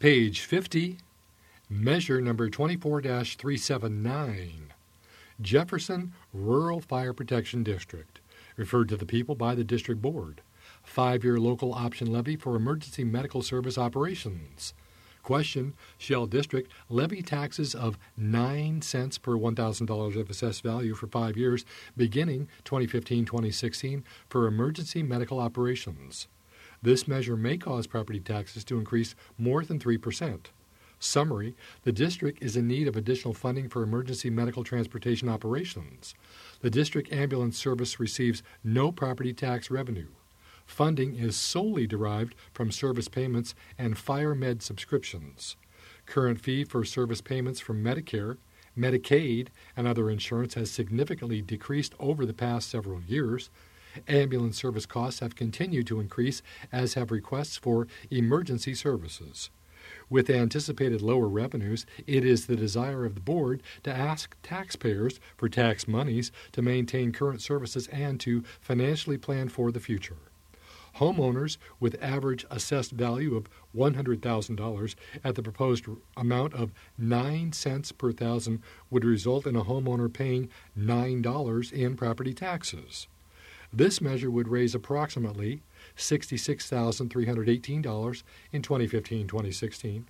Page 50, measure number 24-379, Jefferson Rural Fire Protection District, referred to the people by the District Board. 5-year local option levy for emergency medical service operations. Question, shall district levy taxes of 9 cents per $1,000 of assessed value for 5 years, beginning 2015-2016, for emergency medical operations? This measure may cause property taxes to increase more than 3%. Summary, the district is in need of additional funding for emergency medical transportation operations. The district ambulance service receives no property tax revenue. Funding is solely derived from service payments and fire med subscriptions. Current fee-for-service payments from Medicare, Medicaid, and other insurance has significantly decreased over the past several years. Ambulance service costs have continued to increase, as have requests for emergency services. With anticipated lower revenues, it is the desire of the Board to ask taxpayers for tax monies to maintain current services and to financially plan for the future. Homeowners with average assessed value of $100,000 at the proposed amount of 9 cents per thousand would result in a homeowner paying $9 in property taxes. This measure would raise approximately $66,318 in 2015-2016,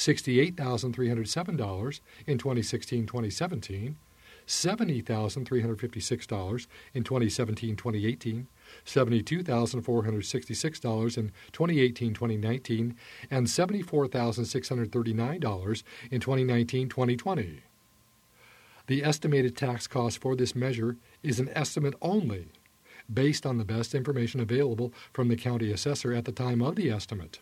$68,307 in 2016-2017, $70,356 in 2017-2018, $72,466 in 2018-2019, and $74,639 in 2019-2020. The estimated tax cost for this measure is an estimate only, based on the best information available from the county assessor at the time of the estimate.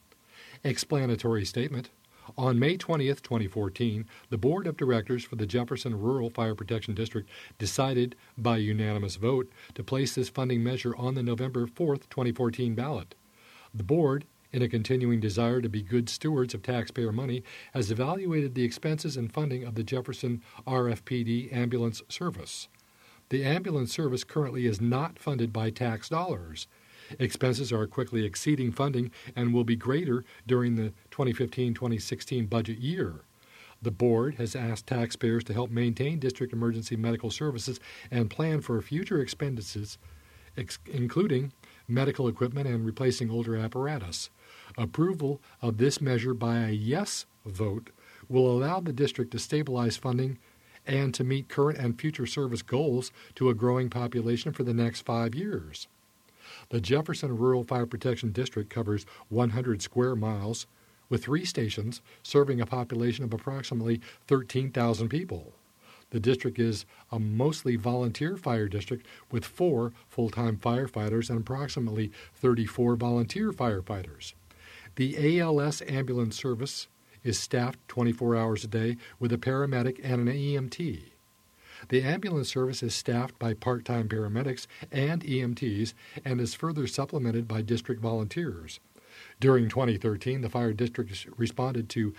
Explanatory statement. On May 20th, 2014, the Board of Directors for the Jefferson Rural Fire Protection District decided by unanimous vote to place this funding measure on the November 4th, 2014 ballot. The Board, in a continuing desire to be good stewards of taxpayer money, has evaluated the expenses and funding of the Jefferson RFPD ambulance service. The ambulance service currently is not funded by tax dollars. Expenses are quickly exceeding funding and will be greater during the 2015-2016 budget year. The Board has asked taxpayers to help maintain district emergency medical services and plan for future expenses, including medical equipment and replacing older apparatus. Approval of this measure by a yes vote will allow the district to stabilize funding and to meet current and future service goals to a growing population for the next 5 years. The Jefferson Rural Fire Protection District covers 100 square miles with 3 stations serving a population of approximately 13,000 people. The district is a mostly volunteer fire district with 4 full-time firefighters and approximately 34 volunteer firefighters. The ALS ambulance service is staffed 24 hours a day with a paramedic and an EMT. The ambulance service is staffed by part-time paramedics and EMTs and is further supplemented by district volunteers. During 2013, the fire district responded to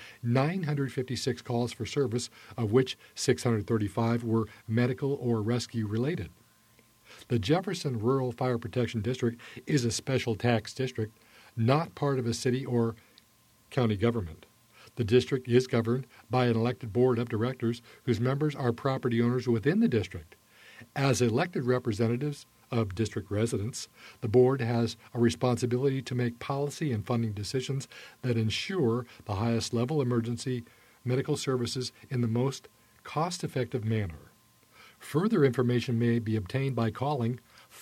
956 calls for service, of which 635 were medical or rescue related. The Jefferson Rural Fire Protection District is a special tax district, not part of a city or county government. The district is governed by an elected board of directors whose members are property owners within the district. As elected representatives of district residents, the board has a responsibility to make policy and funding decisions that ensure the highest level emergency medical services in the most cost-effective manner. Further information may be obtained by calling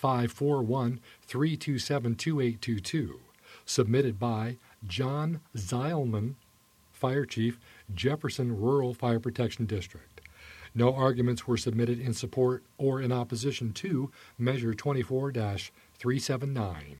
541-327-2822, submitted by John Zeilman, Fire Chief, Jefferson Rural Fire Protection District. No arguments were submitted in support or in opposition to Measure 24-379.